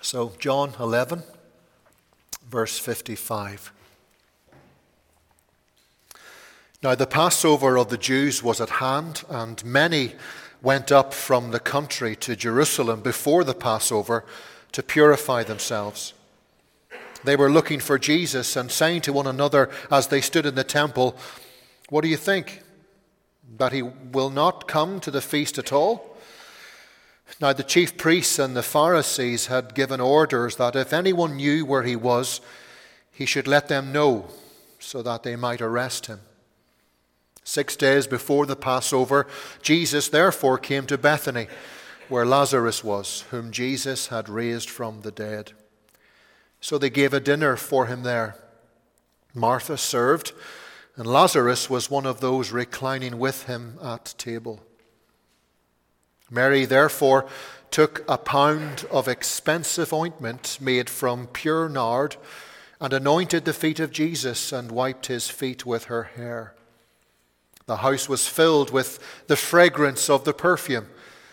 So, John 11, verse 55. Now the Passover of the Jews was at hand, and many went up from the country to Jerusalem before the Passover to purify themselves. They were looking for Jesus and saying to one another as they stood in the temple, "What do you think? That he will not come to the feast at all?" Now the chief priests and the Pharisees had given orders that if anyone knew where he was, he should let them know so that they might arrest him. 6 days before the Passover, Jesus therefore came to Bethany, where Lazarus was, whom Jesus had raised from the dead. So they gave a dinner for him there. Martha served, and Lazarus was one of those reclining with him at table. Mary therefore took a pound of expensive ointment made from pure nard and anointed the feet of Jesus and wiped his feet with her hair. The house was filled with the fragrance of the perfume.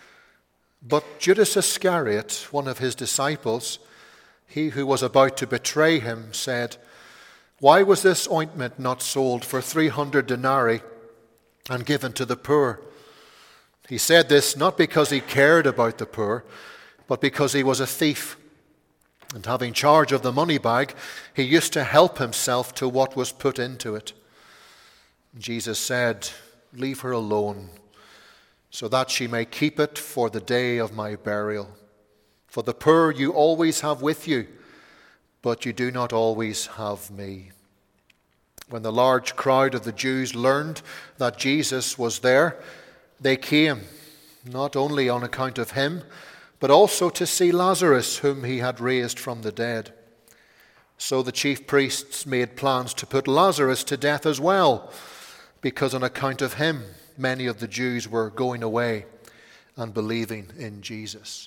But Judas Iscariot, one of his disciples, he who was about to betray him, said, "Why was this ointment not sold for 300 denarii and given to the poor?" He said this not because he cared about the poor, but because he was a thief. And having charge of the money bag, he used to help himself to what was put into it. Jesus said, "Leave her alone, so that she may keep it for the day of my burial. For the poor you always have with you, but you do not always have me." When the large crowd of the Jews learned that Jesus was there, they came, not only on account of him, but also to see Lazarus, whom he had raised from the dead. So the chief priests made plans to put Lazarus to death as well, because on account of him, many of the Jews were going away and believing in Jesus.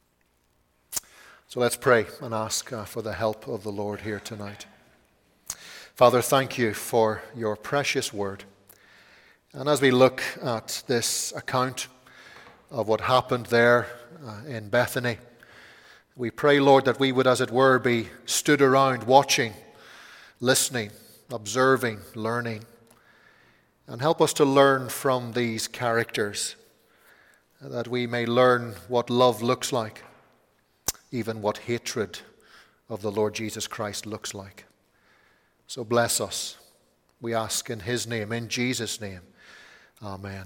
So let's pray and ask for the help of the Lord here tonight. Father, thank you for your precious word. And as we look at this account of what happened there in Bethany, we pray, Lord, that we would, as it were, be stood around watching, listening, observing, learning. And help us to learn from these characters, that we may learn what love looks like, even what hatred of the Lord Jesus Christ looks like. So bless us, we ask in his name, in Jesus' name. Amen.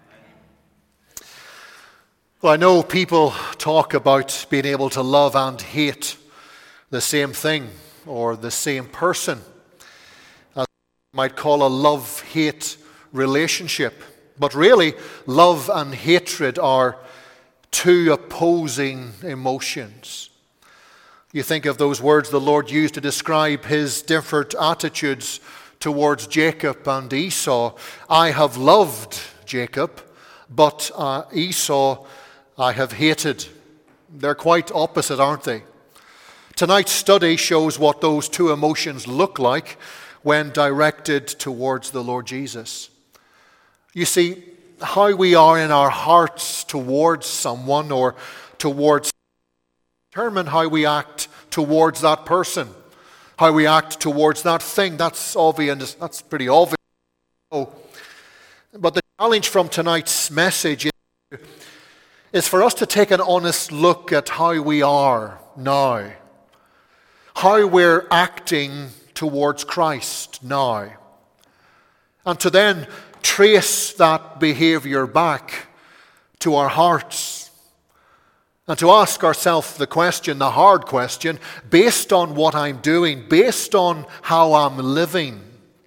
Well, I know people talk about being able to love and hate the same thing or the same person, as we might call a love-hate relationship. But really, love and hatred are two opposing emotions. You think of those words the Lord used to describe his different attitudes towards Jacob and Esau. "I have loved Jacob, but Esau I have hated." They're quite opposite, aren't they? Tonight's study shows what those two emotions look like when directed towards the Lord Jesus. You see, how we are in our hearts towards someone or towards determine how we act towards that person, how we act towards that thing. That's obvious. That's pretty obvious. But the challenge from tonight's message is for us to take an honest look at how we are now, how we're acting towards Christ now, and to then trace that behavior back to our hearts and to ask ourselves the question, the hard question, based on what I'm doing, based on how I'm living,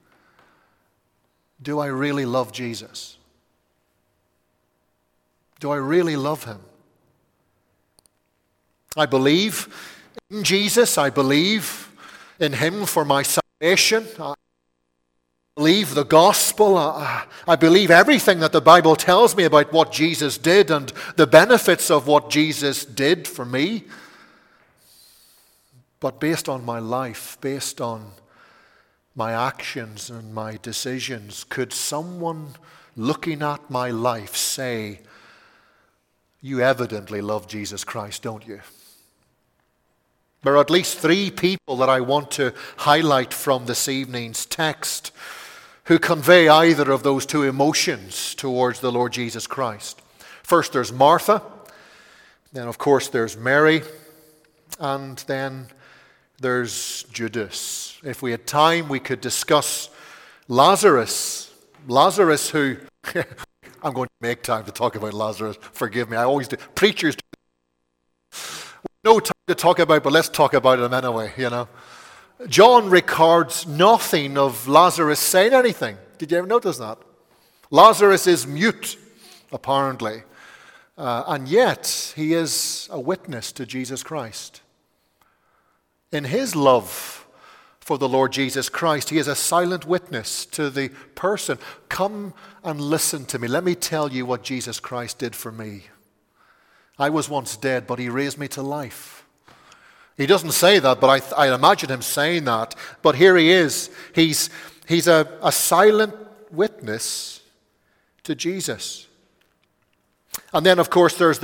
do I really love Jesus? Do I really love him? I believe in Jesus. I believe in him for my salvation. I believe the gospel. I believe everything that the Bible tells me about what Jesus did and the benefits of what Jesus did for me. But based on my life, based on my actions and my decisions, could someone looking at my life say, "You evidently love Jesus Christ, don't you?" There are at least three people that I want to highlight from this evening's text who convey either of those two emotions towards the Lord Jesus Christ. First, there's Martha. Then, of course, there's Mary. And then there's Judas. If we had time, we could discuss Lazarus. Lazarus who... I'm going to make time to talk about Lazarus. Forgive me, I always do. Preachers do. No time to talk about, but let's talk about him anyway, John records nothing of Lazarus saying anything. Did you ever notice that? Lazarus is mute, apparently. And yet, he is a witness to Jesus Christ. In his love for the Lord Jesus Christ, he is a silent witness to the person. Come and listen to me. Let me tell you what Jesus Christ did for me. I was once dead, but he raised me to life. He doesn't say that, but I imagine him saying that. But here he is. He's a silent witness to Jesus. And then, of course, there's the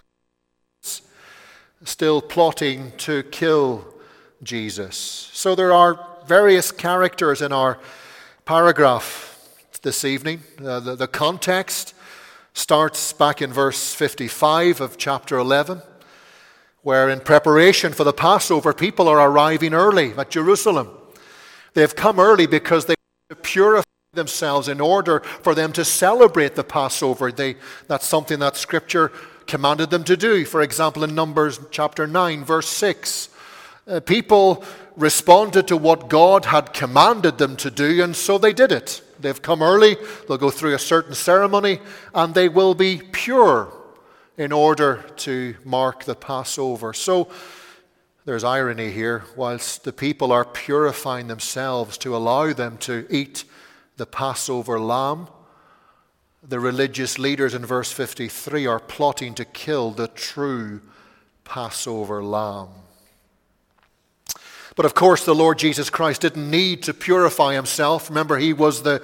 still plotting to kill Jesus. So there are various characters in our paragraph this evening. The context starts back in verse 55 of chapter 11, where in preparation for the Passover, people are arriving early at Jerusalem. They've come early because they want to purify themselves in order for them to celebrate the Passover. That's something that Scripture commanded them to do. For example, in Numbers chapter 9, verse 6, people responded to what God had commanded them to do, and so they did it. They've come early, they'll go through a certain ceremony, and they will be pure in order to mark the Passover. So there's irony here. Whilst the people are purifying themselves to allow them to eat the Passover lamb, the religious leaders in verse 53 are plotting to kill the true Passover lamb. But of course, the Lord Jesus Christ didn't need to purify himself. Remember, he was the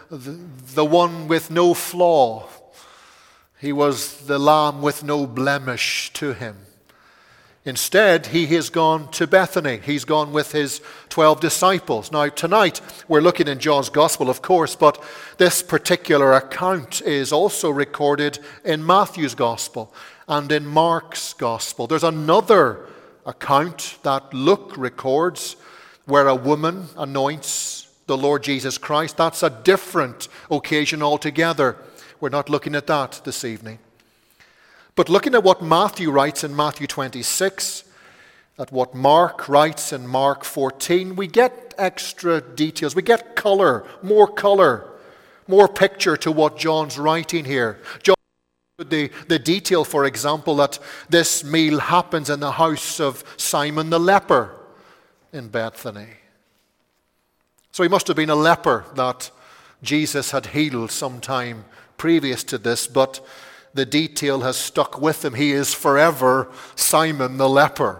one with no flaw. He was the lamb with no blemish to him. Instead, he has gone to Bethany. He's gone with his 12 disciples. Now, tonight, we're looking in John's Gospel, of course, but this particular account is also recorded in Matthew's Gospel and in Mark's Gospel. There's another account that Luke records where a woman anoints the Lord Jesus Christ. That's a different occasion altogether. We're not looking at that this evening. But looking at what Matthew writes in Matthew 26, at what Mark writes in Mark 14, we get extra details. We get color, more picture to what John's writing here. The detail, for example, that this meal happens in the house of Simon the leper in Bethany. So he must have been a leper that Jesus had healed sometime previous to this, but the detail has stuck with him. He is forever Simon the leper.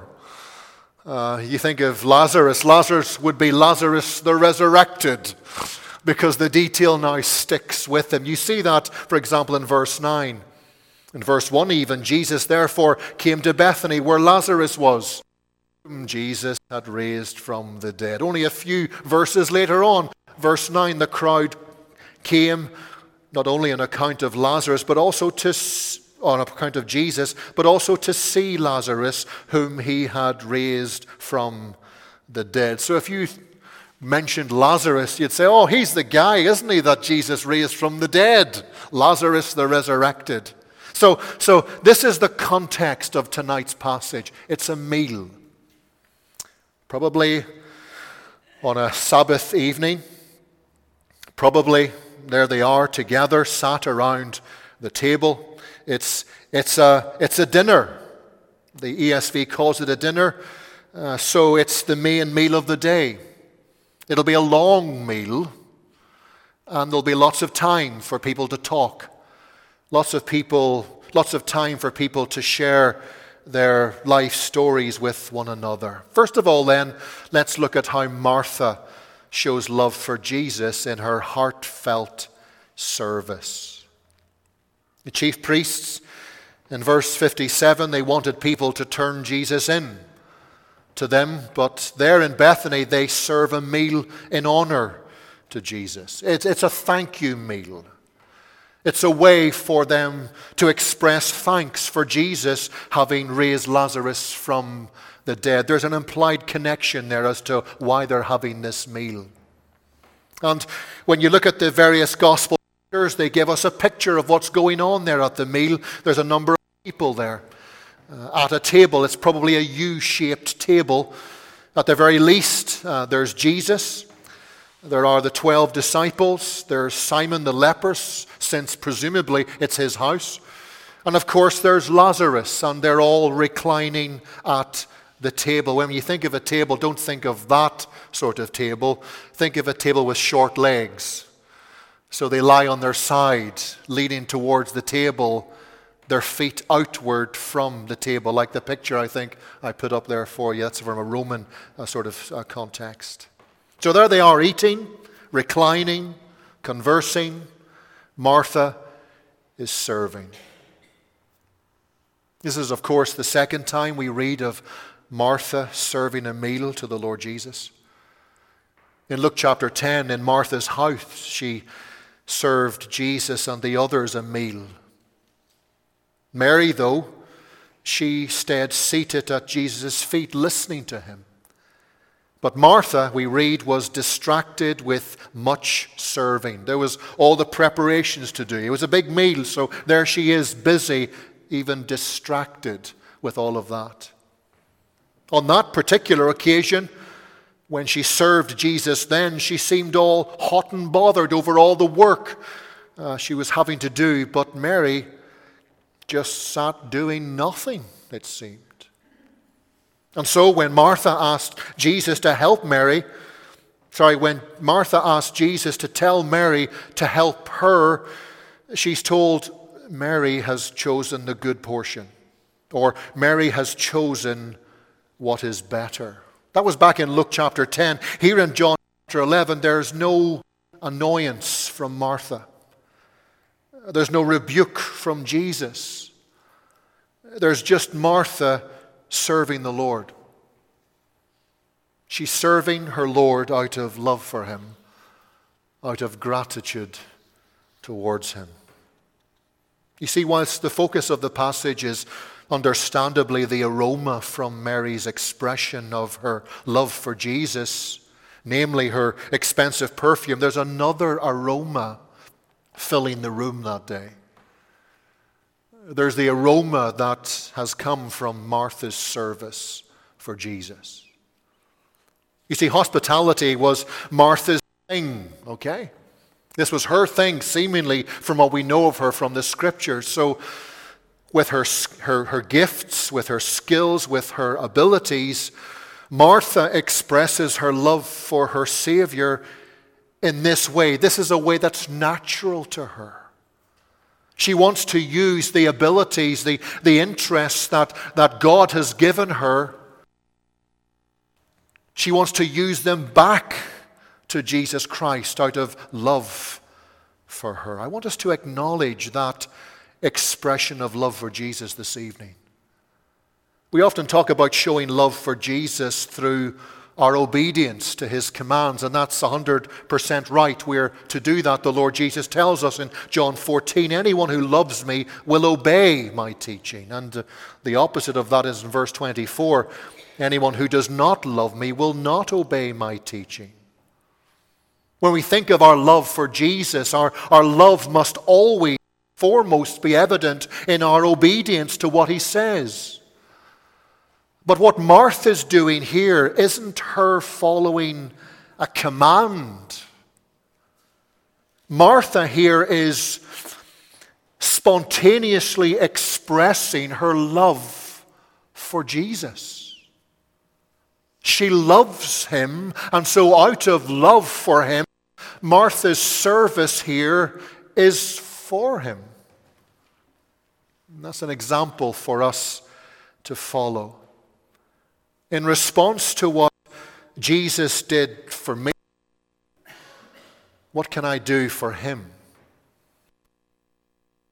You think of Lazarus. Lazarus would be Lazarus the resurrected, because the detail now sticks with him. You see that, for example, in verse 9. In verse 1 even, Jesus therefore came to Bethany where Lazarus was, whom Jesus had raised from the dead. Only a few verses later on, verse 9, the crowd came not only on account of Lazarus, but also on account of Jesus, but also to see Lazarus, whom he had raised from the dead. So if you mentioned Lazarus, you'd say, oh, he's the guy, isn't he, that Jesus raised from the dead? Lazarus the resurrected. So this is the context of tonight's passage. It's a meal. Probably on a Sabbath evening. Probably there they are together, sat around the table. It's a dinner. The ESV calls it a dinner. So it's the main meal of the day. It'll be a long meal, and there'll be lots of time for people to talk. Lots of time for people to share their life stories with one another. First of all, then, let's look at how Martha shows love for Jesus in her heartfelt service. The chief priests, in verse 57, they wanted people to turn Jesus in. to them, but there in Bethany they serve a meal in honor to Jesus. It's a thank you meal. It's a way for them to express thanks for Jesus having raised Lazarus from the dead. There's an implied connection there as to why they're having this meal. And when you look at the various gospel writers, they give us a picture of what's going on there at the meal. There's a number of people there at a table. It's probably a U-shaped table. At the very least, there's Jesus. There are the 12 disciples. There's Simon the leper, since presumably it's his house. And of course, there's Lazarus, and they're all reclining at the table. When you think of a table, don't think of that sort of table. Think of a table with short legs. So they lie on their side, leaning towards the table, their feet outward from the table, like the picture I think I put up there for you. That's from a Roman sort of context. So there they are, eating, reclining, conversing. Martha is serving. This is, of course, the second time we read of Martha serving a meal to the Lord Jesus. In Luke chapter 10, in Martha's house, she served Jesus and the others a meal. Mary, though, she stayed seated at Jesus' feet listening to him. But Martha, we read, was distracted with much serving. There was all the preparations to do. It was a big meal, so there she is, busy, even distracted with all of that. On that particular occasion, when she served Jesus then, she seemed all hot and bothered over all the work she was having to do. But Mary just sat doing nothing, it seemed. And so when Martha asked Jesus to help when Martha asked Jesus to tell Mary to help her, she's told Mary has chosen the good portion, or Mary has chosen what is better. That was back in Luke chapter 10. Here in John chapter 11, there's no annoyance from Martha. There's no rebuke from Jesus. There's just Martha serving the Lord. She's serving her Lord out of love for him, out of gratitude towards him. You see, whilst the focus of the passage is understandably the aroma from Mary's expression of her love for Jesus, namely her expensive perfume, there's another aroma filling the room that day. There's the aroma that has come from Martha's service for Jesus. You see, hospitality was Martha's thing, okay? This was her thing, seemingly, from what we know of her from the Scriptures. So, with her gifts, with her skills, with her abilities, Martha expresses her love for her Savior in this way. This is a way that's natural to her. She wants to use the abilities, the interests that God has given her. She wants to use them back to Jesus Christ out of love for her. I want us to acknowledge that expression of love for Jesus this evening. We often talk about showing love for Jesus through our obedience to his commands, and that's 100% right. We're to do that. The Lord Jesus tells us in John 14, anyone who loves me will obey my teaching. And the opposite of that is in verse 24, anyone who does not love me will not obey my teaching. When we think of our love for Jesus, our love must always foremost be evident in our obedience to what he says. But what Martha's doing here isn't her following a command. Martha here is spontaneously expressing her love for Jesus. She loves him, and so out of love for him, Martha's service here is for him. And that's an example for us to follow. In response to what Jesus did for me, what can I do for him?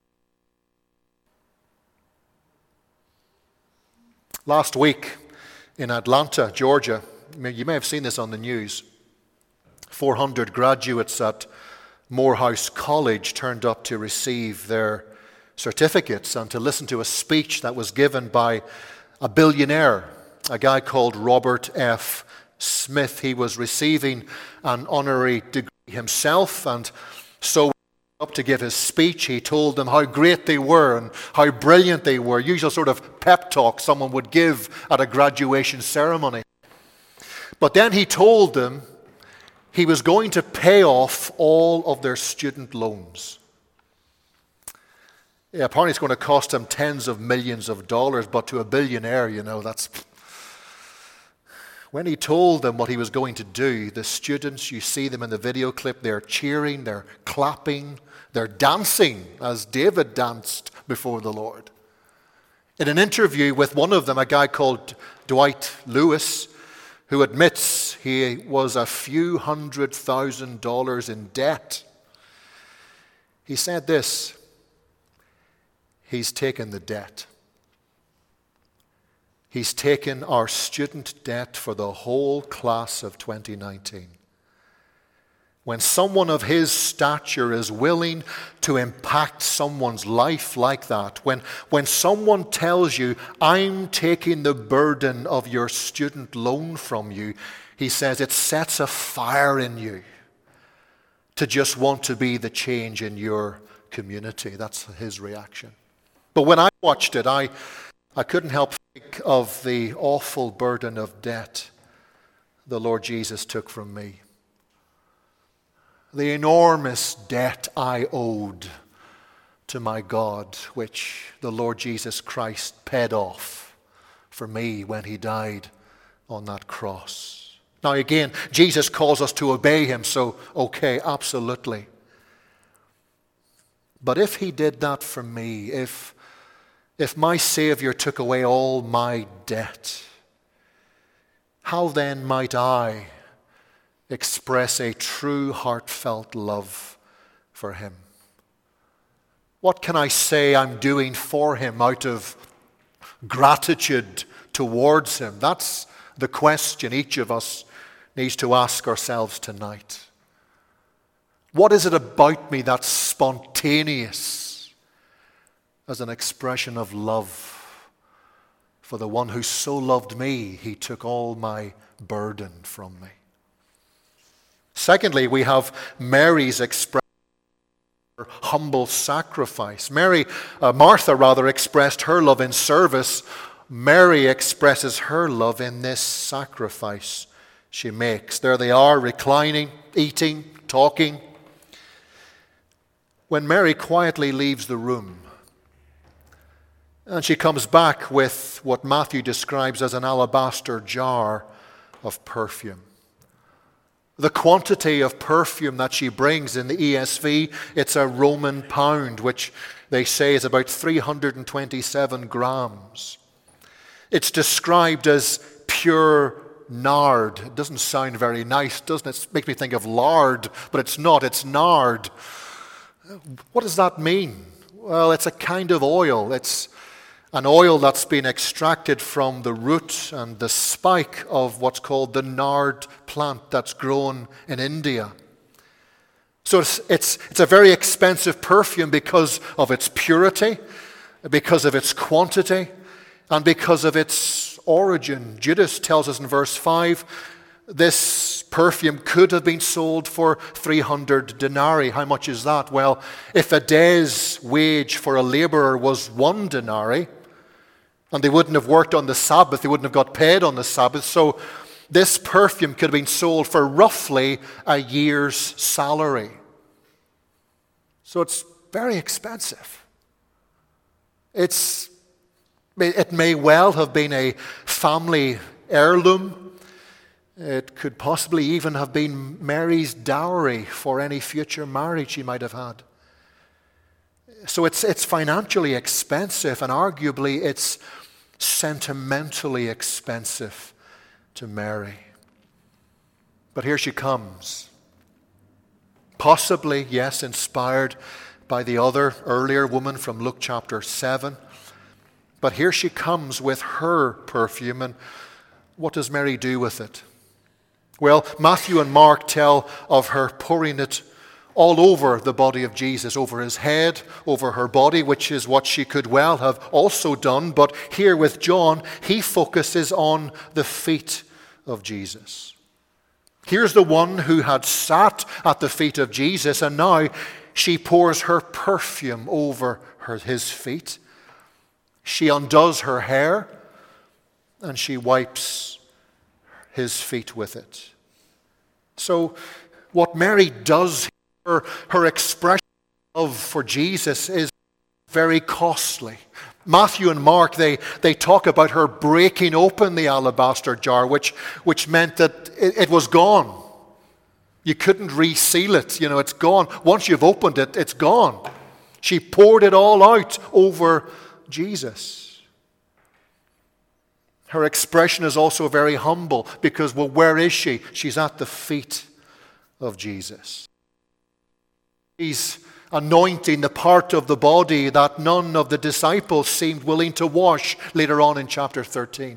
Last week, In Atlanta, Georgia, you may have seen this on the news, 400 graduates at Morehouse College turned up to receive their certificates and to listen to a speech that was given by a billionaire, a guy called Robert F. Smith. He was receiving an honorary degree himself, and so up to give his speech, he told them how great they were and how brilliant they were. Usual sort of pep talk someone would give at a graduation ceremony. But then he told them he was going to pay off all of their student loans. Yeah, apparently it's going to cost him tens of millions of dollars, but to a billionaire, that's... When he told them what he was going to do, the students, you see them in the video clip, they're cheering, they're clapping, they're dancing as David danced before the Lord. In an interview with one of them, a guy called Dwight Lewis, who admits he was a few $100,000 in debt, he said this: he's taken the debt. He's taken our student debt for the whole class of 2019. When someone of his stature is willing to impact someone's life like that, when someone tells you, I'm taking the burden of your student loan from you, he says it sets a fire in you to just want to be the change in your community. That's his reaction. But when I watched it, I couldn't help think of the awful burden of debt the Lord Jesus took from me. The enormous debt I owed to my God, which the Lord Jesus Christ paid off for me when he died on that cross. Now again, Jesus calls us to obey him, so okay, absolutely. But if he did that for me, if my Savior took away all my debt, how then might I express a true heartfelt love for him? What can I say I'm doing for him out of gratitude towards him? That's the question each of us needs to ask ourselves tonight. What is it about me that's spontaneous as an expression of love for the one who so loved me, he took all my burden from me? Secondly, we have Mary's expression of humble sacrifice. Martha expressed her love in service. Mary expresses her love in this sacrifice she makes. There they are, reclining, eating, talking. When Mary quietly leaves the room, and she comes back with what Matthew describes as an alabaster jar of perfume. The quantity of perfume that she brings in the ESV, it's a Roman pound, which they say is about 327 grams. It's described as pure nard. It doesn't sound very nice, doesn't it? It makes me think of lard, but it's not, it's nard. What does that mean? Well, it's a kind of oil. It's an oil that's been extracted from the root and the spike of what's called the nard plant that's grown in India. So it's a very expensive perfume because of its purity, because of its quantity, and because of its origin. Judas tells us in verse 5, this perfume could have been sold for 300 denarii. How much is that? Well, if a day's wage for a laborer was 1 denarii, and they wouldn't have worked on the Sabbath, they wouldn't have got paid on the Sabbath, so this perfume could have been sold for roughly a year's salary. So it's very expensive. It may well have been a family heirloom. It could possibly even have been Mary's dowry for any future marriage she might have had. So it's financially expensive, and arguably it's sentimentally expensive to Mary. But here she comes. Possibly, yes, inspired by the other earlier woman from Luke chapter 7. But here she comes with her perfume, and What does Mary do with it? Well, Matthew and Mark tell of her pouring it all over the body of Jesus, over his head, over her body, which is what she could well have also done. But here with John, he focuses on the feet of Jesus. Here's the one who had sat at the feet of Jesus, and now she pours her perfume over his feet. She undoes her hair, and she wipes his feet with it. So what Mary does, her expression of love for Jesus is very costly. Matthew and Mark, they talk about her breaking open the alabaster jar, which meant that it was gone. You couldn't reseal it. It's gone. Once you've opened it, it's gone. She poured it all out over Jesus. Her expression is also very humble because, well, where is she? She's at the feet of Jesus. She's anointing the part of the body that none of the disciples seemed willing to wash later on in chapter 13.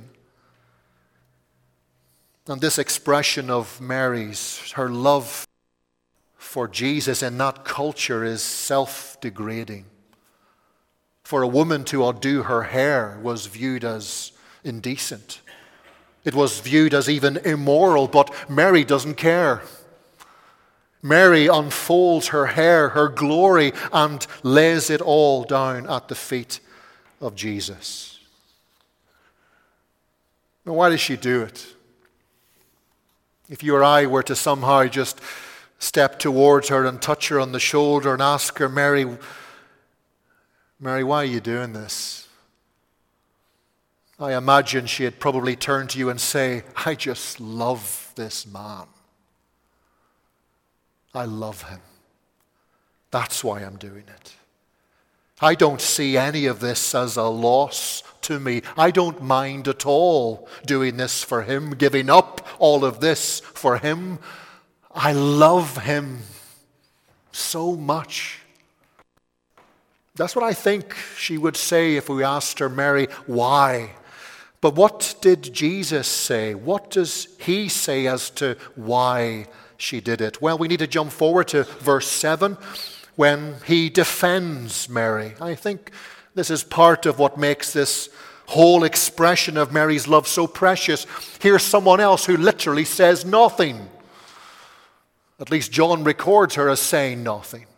And this expression of Mary's, her love for Jesus in that culture is self-degrading. For a woman to undo her hair was viewed as indecent. It was viewed as even immoral, but Mary doesn't care. Mary unfolds her hair, her glory, and lays it all down at the feet of Jesus. Now, why does she do it? If you or I were to somehow just step towards her and touch her on the shoulder and ask her, Mary, why are you doing this? I imagine she'd probably turn to you and say, I just love this man. I love him. That's why I'm doing it. I don't see any of this as a loss to me. I don't mind at all doing this for him, giving up all of this for him. I love him so much. That's what I think she would say if we asked her, Mary, why? But what did Jesus say? What does he say as to why she did it? Well, we need to jump forward to verse 7 when he defends Mary. I think this is part of what makes this whole expression of Mary's love so precious. Here's someone else who literally says nothing. At least John records her as saying nothing.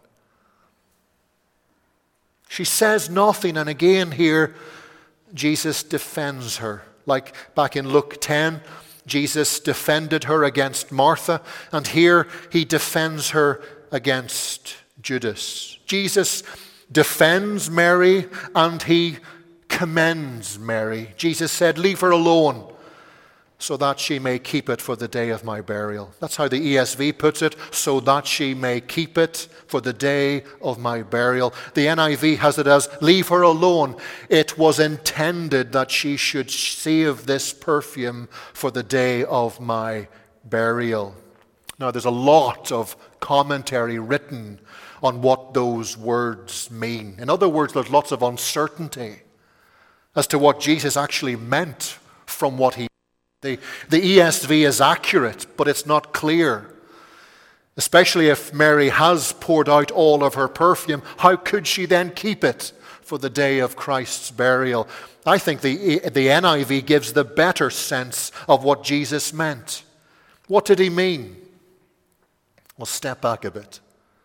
She says nothing, and again here, Jesus defends her. Like back in Luke 10, Jesus defended her against Martha, and here he defends her against Judas. Jesus defends Mary and he commends Mary. Jesus said, leave her alone so that she may keep it for the day of my burial. That's how the ESV puts it, so that she may keep it for the day of my burial. The NIV has it as, leave her alone. It was intended that she should save this perfume for the day of my burial. Now, there's a lot of commentary written on what those words mean. In other words, there's lots of uncertainty as to what Jesus actually meant from what he The ESV is accurate, but it's not clear. Especially if Mary has poured out all of her perfume, how could she then keep it for the day of Christ's burial? I think the NIV gives the better sense of what Jesus meant. What did he mean? Well, step back a bit.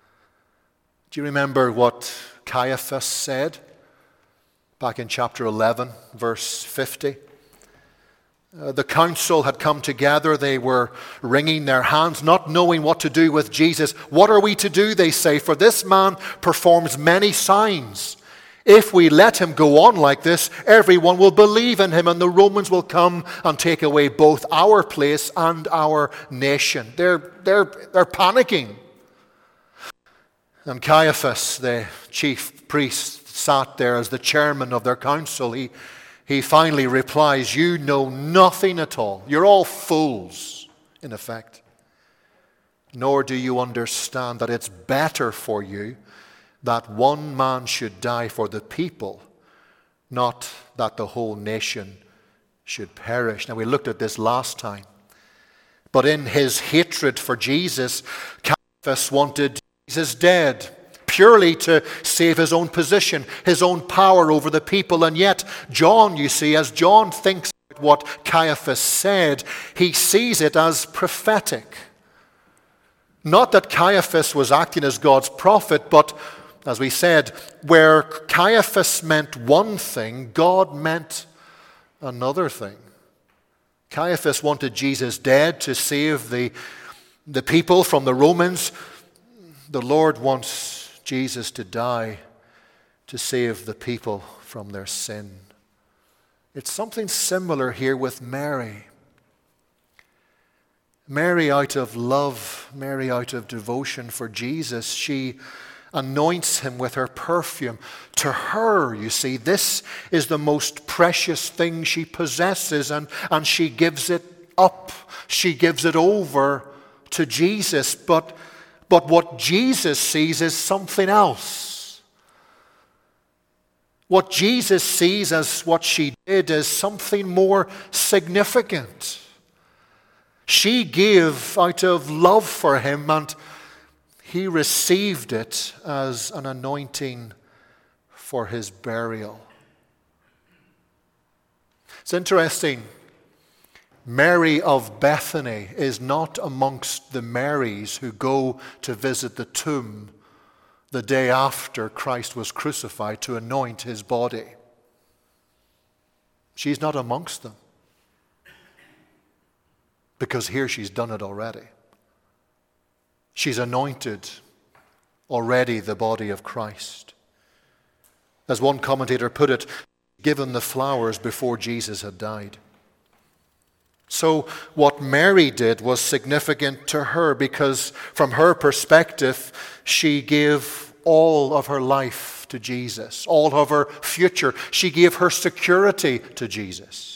Do you remember what Caiaphas said back in chapter 11, verse 50? The council had come together. They were wringing their hands, not knowing what to do with Jesus. What are we to do, they say, for this man performs many signs. If we let him go on like this, everyone will believe in him, and the Romans will come and take away both our place and our nation. They're panicking. And Caiaphas, the chief priest, sat there as the chairman of their council. He finally replies, you know nothing at all. You're all fools, in effect. Nor do you understand that it's better for you that one man should die for the people, not that the whole nation should perish. Now, we looked at this last time. But in his hatred for Jesus, Caiaphas wanted Jesus dead, purely to save his own position, his own power over the people. And yet, John, you see, as John thinks about what Caiaphas said, he sees it as prophetic. Not that Caiaphas was acting as God's prophet, but, as we said, where Caiaphas meant one thing, God meant another thing. Caiaphas wanted Jesus dead to save the people from the Romans. The Lord wants Jesus to die to save the people from their sin. It's something similar here with Mary. Mary, out of love, Mary, out of devotion for Jesus, she anoints him with her perfume. To her, you see, this is the most precious thing she possesses, and she gives it up. She gives it over to Jesus. But what Jesus sees is something else. What Jesus sees as what she did is something more significant. She gave out of love for him, and he received it as an anointing for his burial. It's interesting. Mary of Bethany is not amongst the Marys who go to visit the tomb the day after Christ was crucified to anoint his body. She's not amongst them, because here she's done it already. She's anointed already the body of Christ. As one commentator put it, given the flowers before Jesus had died. So what Mary did was significant to her, because from her perspective, she gave all of her life to Jesus, all of her future. She gave her security to Jesus.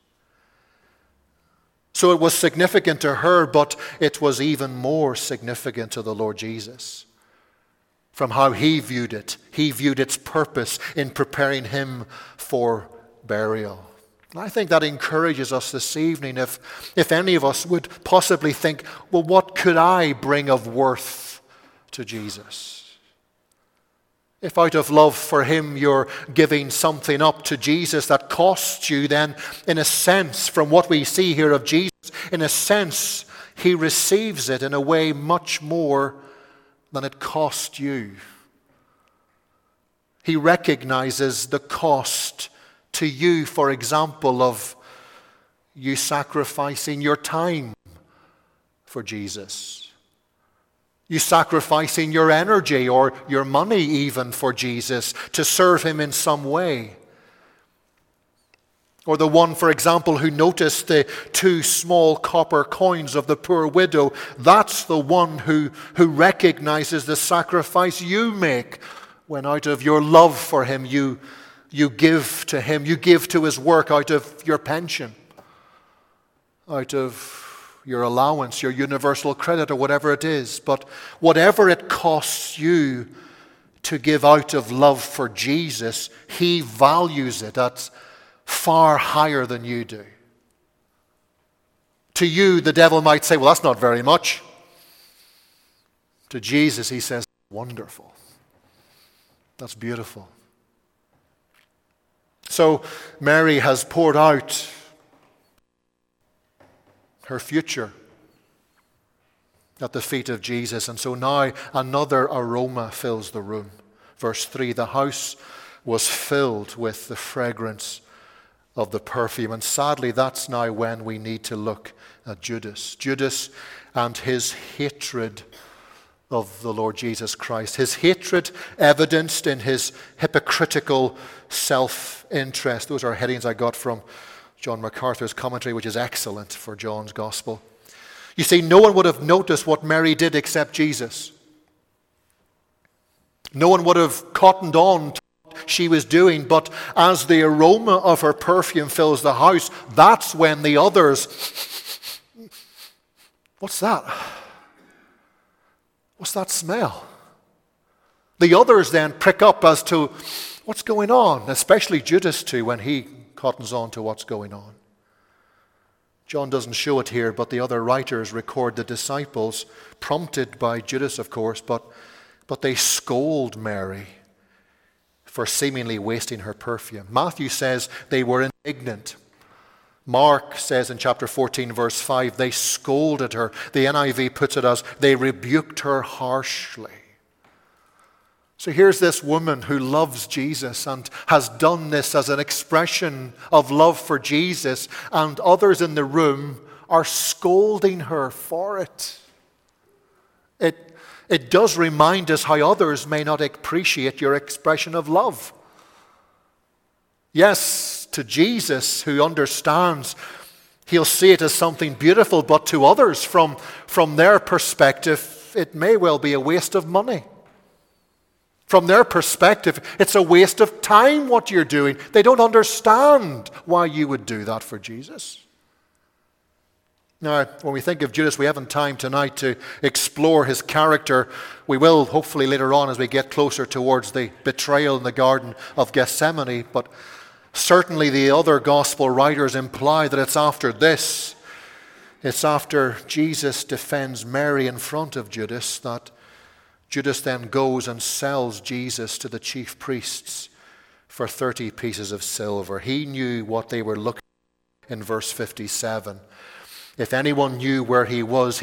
So it was significant to her, but it was even more significant to the Lord Jesus. From how he viewed it its purpose in preparing him for burial. And I think that encourages us this evening, if any of us would possibly think, well, what could I bring of worth to Jesus? If out of love for him you're giving something up to Jesus that costs you, then in a sense, from what we see here of Jesus, in a sense, he receives it in a way much more than it cost you. He recognizes the cost to you, for example, of you sacrificing your time for Jesus. You sacrificing your energy or your money even for Jesus to serve him in some way. Or the one, for example, who noticed the 2 small copper coins of the poor widow. That's the one who recognizes the sacrifice you make when out of your love for him you give to him. You give to his work out of your pension, out of your allowance, your universal credit, or whatever it is. But whatever it costs you to give out of love for Jesus, he values it at far higher than you do. To you, the devil might say, well, that's not very much. To Jesus, he says, wonderful. That's beautiful. So Mary has poured out her future at the feet of Jesus. And so now another aroma fills the room. Verse 3, the house was filled with the fragrance of the perfume. And sadly, that's now when we need to look at Judas. Judas and his hatred of the Lord Jesus Christ. His hatred evidenced in his hypocritical self-interest. Those are headings I got from John MacArthur's commentary, which is excellent for John's Gospel. You see, no one would have noticed what Mary did except Jesus. No one would have cottoned on to what she was doing, but as the aroma of her perfume fills the house, that's when the others, what's that? What's that smell? The others then prick up as to what's going on, especially Judas too, when he cottons on to what's going on. John doesn't show it here, but the other writers record the disciples, prompted by Judas, of course, but they scold Mary for seemingly wasting her perfume. Matthew says they were indignant. Mark says in chapter 14, verse 5, they scolded her. The NIV puts it as they rebuked her harshly. So here's this woman who loves Jesus and has done this as an expression of love for Jesus, and others in the room are scolding her for it. It does remind us how others may not appreciate your expression of love. Yes, to Jesus, who understands, he'll see it as something beautiful, but to others, from their perspective, it may well be a waste of money. From their perspective, it's a waste of time what you're doing. They don't understand why you would do that for Jesus. Now, when we think of Judas, we haven't time tonight to explore his character. We will, hopefully, later on as we get closer towards the betrayal in the Garden of Gethsemane. But certainly the other gospel writers imply that it's after this. It's after Jesus defends Mary in front of Judas that Judas then goes and sells Jesus to the chief priests for 30 pieces of silver. He knew what they were looking at in verse 57. If anyone knew where he was,